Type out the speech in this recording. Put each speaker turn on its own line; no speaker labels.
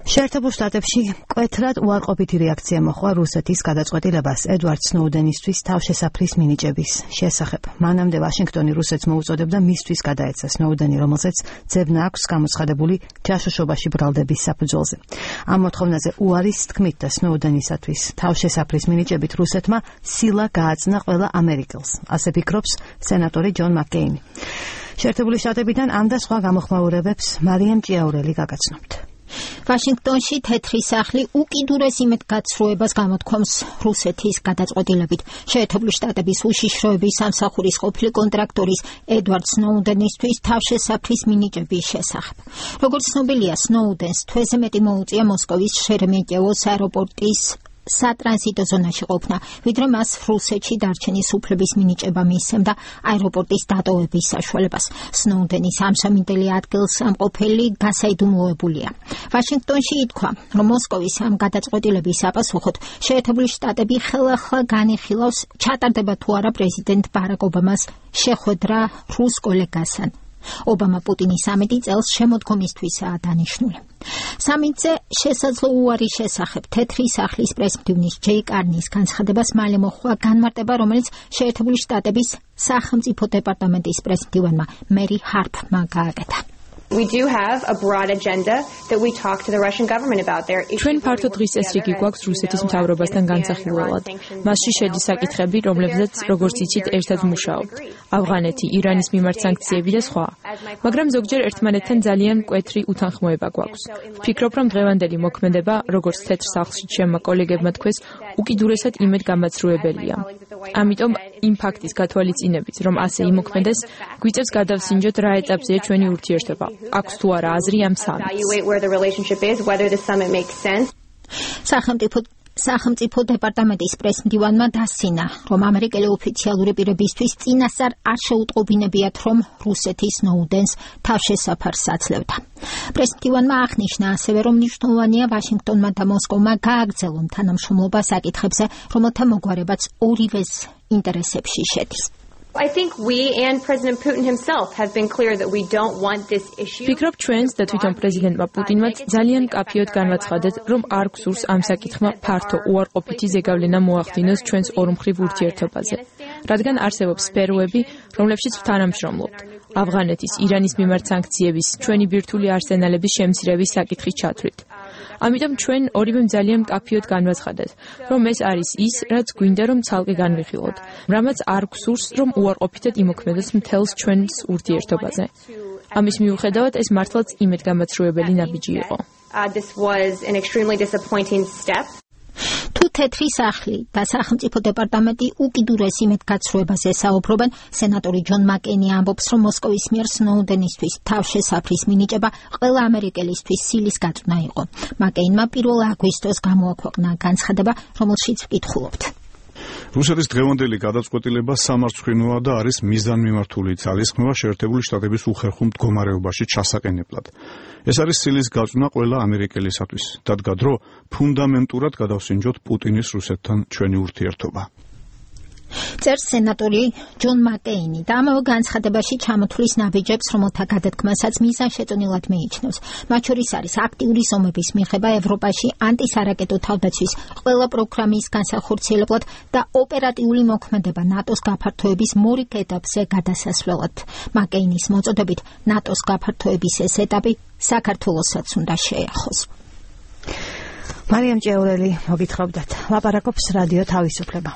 შეერთებულ შტატებში მკვეთრად უარყოფითი რეაქცია მოჰყვა რუსეთის გადაწყვეტილებას ედვარდ სნოუდენისთვის თავშესაფრის მინიჭების შესახებ. მანამდე ვაშინგტონი რუსეთს მოუწოდებდა მისთვის გადაეცა სნოუდენი, რომელზეც ძებნა აქვს გამოცხადებული ჯაშუშობაში ბრალდების საფუძველზე. ამ მოთხოვნაზე უარის თქმით და სნოუდენისათვის თავშესაფრის მინიჭებით რუსეთმა სილა გააწნა ყველა ამერიკელს, ასე ფიქრობს სენატორი ჯონ მაკეინი. შეერთებული შტატებიდან ამ და სხვა გამოხმაურებებს მარიამ ჭიაურელი გაგაცნობთ.
ვაშინგტონში თეთრი სახლი უკიდურეს იმედგაცრუებას გამოთქვამს რუსეთის გადაწყვეტილებით. შეერთებული შტატების უშიშროების სამსახურის ყოფილი კონტრაქტორის ედვარდ სნოუდენისთვის თავშესაფრის მინიჭების შესახებ. როგორც ცნობილია, სნოუდენს თვეზე მეტი მოუწია მოსკოვის შერემეტიევოს აეროპორტის სატრანზიტო ზონაში ყოფნა, ვიდრე მას რუსეთში დარჩენის უფლების მინიჭება მისცემდა აეროპორტის დატოვების საშუალებას. სნოუდენის ამსამინდელი ადგილსამყოფელი გასაიდუმლოებულია. ვაშინგტონში ითქვა, რომ მოსკოვის ამ გადაწყვეტილების საპასუხოდ შეერთებული შტატები ხელახლა განიხილავს, ჩატარდება თუ არა პრეზიდენტ ბარაკ ობამას შეხვედრა რუს კოლეგასთან. ობამა პუტინის 13 წელს შემოდგომისთვისაა დანიშნული. სამინდზე შესაძლო უარის შესახებ თეთრი სახლის პრესმდივნის ჯეი კარნის განცხადებას მალე მოჰყვა განმარტება, რომელიც შეერთებული შტატების სახელმწიფო დეპარტამენტის პრესმდივანმა მერი ჰარპმა გააკეთა.
We do have a broad agenda that we talk to the Russian government about their issues.
ჩვენ ფართო დღის წესრიგი გვაქვს რუსეთის მთავრობასთან განსახილველად. მასში შედის საკითხები, რომლებზეც, როგორც იცით, ერთად მუშაობთ. ავღანეთი, ირანის მიმართ სანქციები და სხვა. მაგრამ ზოგჯერ ერთმანეთთან ძალიან მკვეთრი უთანხმოება გვაქვს. ვფიქრობ, რომ დღევანდელი მოქმედება, როგორც თეთრ სახლში ჩემმა კოლეგებმა თქვეს, უკიდურესად იმედგამაცრუებელია. ამიტომ იმ ფაქტის გათვალისწინებით, რომ ასე იმოქმედეს, გვიწევს გადავსინჯოთ რა ეტაპზეა ჩვენი ურთიერთობა. აქვს თუ არა აზრი ამ
სახელმწიფო დეპარტამენტის პრესმდივანმა დასცინა, რომ ამერიკელი ოფიციალური პირებისთვის წინასწარ არ შეუტყობინებიათ, რომ რუსეთი სნოუდენს თავშესაფარს აძლევდა. პრესმდივანმა აღნიშნა ასევე, რომ მნიშვნელოვანია ვაშინგტონმა და მოსკოვმა გააგრძელონ თანამშრომლობა საკითხებზე, რომელთა მოგვარებაც ორივეს ინტერესებში შედის.
I think we and President Putin himself have been clear that we don't want this issue.
ვფიქრობ, ჩვენს და თვითონ პრეზიდენტმა პუტინმაც ძალიან მკაფიოდ განაცხადეთ, რომ არ გსურს ამ საკითხმა ფართო უარყოფითი ზეგავლენა მოახდინოს ჩვენს ორმხრივ ურთიერთობაზე, რადგან არსებობს სფეროები, რომლებშიც ვთანამშრომლობთ. ავღანეთის, ირანის მიმართ სანქციების, ჩვენი ბირთვული არსენალების შემცირების საკითხის ჩათვლით. ამიტომ ჩვენ ორივემ ძალიან მკაფიოდ განვაცხადეთ, რომ ეს არის ის, რაც გვინდა რომ ცალკე განვიხილოთ, რამაც არ გსურს, რომ უარყოფითად იმოქმედოს მთელს ჩვენს ურთიერთობაზე. ამის მიუხედავად ეს მართლაც იმედგამაცრუებელი ნაბიჯი იყო.
This was an extremely disappointing step.
თუ თეთრი სახლი და სახელმწიფო დეპარტამენტი უკიდურეს იმედგაცრუებაზე საუბრობენ, სენატორი ჯონ მაკეინი ამბობს, რომ მოსკოვის მიერ სნოუდენისთვის თავშესაფრის მინიჭება ყველა ამერიკელისთვის სილის გაწვნა იყო. მაკეინმა 1 აგვისტოს გამოაქვეყნა განცხადება, რომელშიც ვკითხულობთ.
რუსეთის დღევანდელი გადაწყვეტილება სამარცხვინოა და არის მიზანმიმართული ძალისხმევა შეერთებული შტატების უხერხო მდგომარეობაში ჩასაყენებლად. ეს არის სილის გაწვნა ყველა ამერიკელისათვის. დადგა დრო ფუნდამენტურად გადავსინჯოთ პუტინის რუსეთთან ჩვენი ურთიერთობა.
წერს სენატორი ჯონ მაკეინი და ამავე განცხადებაში ჩამოთვლის ნაბიჯებს, რომელთა გადადგმასაც მიზანშეწონილად მიიჩნევს. მათ შორის არის აქტიური ზომების მიღება ევროპაში ანტისარაკეტო თავდაცვის ყველა პროგრამის განსახორციელებლად და ოპერატიული მოქმედება ნატოს გაფართოების მორიგ ეტაპზე გადასასვლელად. მაკეინის მოწოდებით ნატოს გაფართოების ეს ეტაპი საქართველოსაც უნდა შეეხოს.
მარიამ ჭიაურელი მოგითხრობდათ. ლაპარაკობს რადიო თავისუფლება.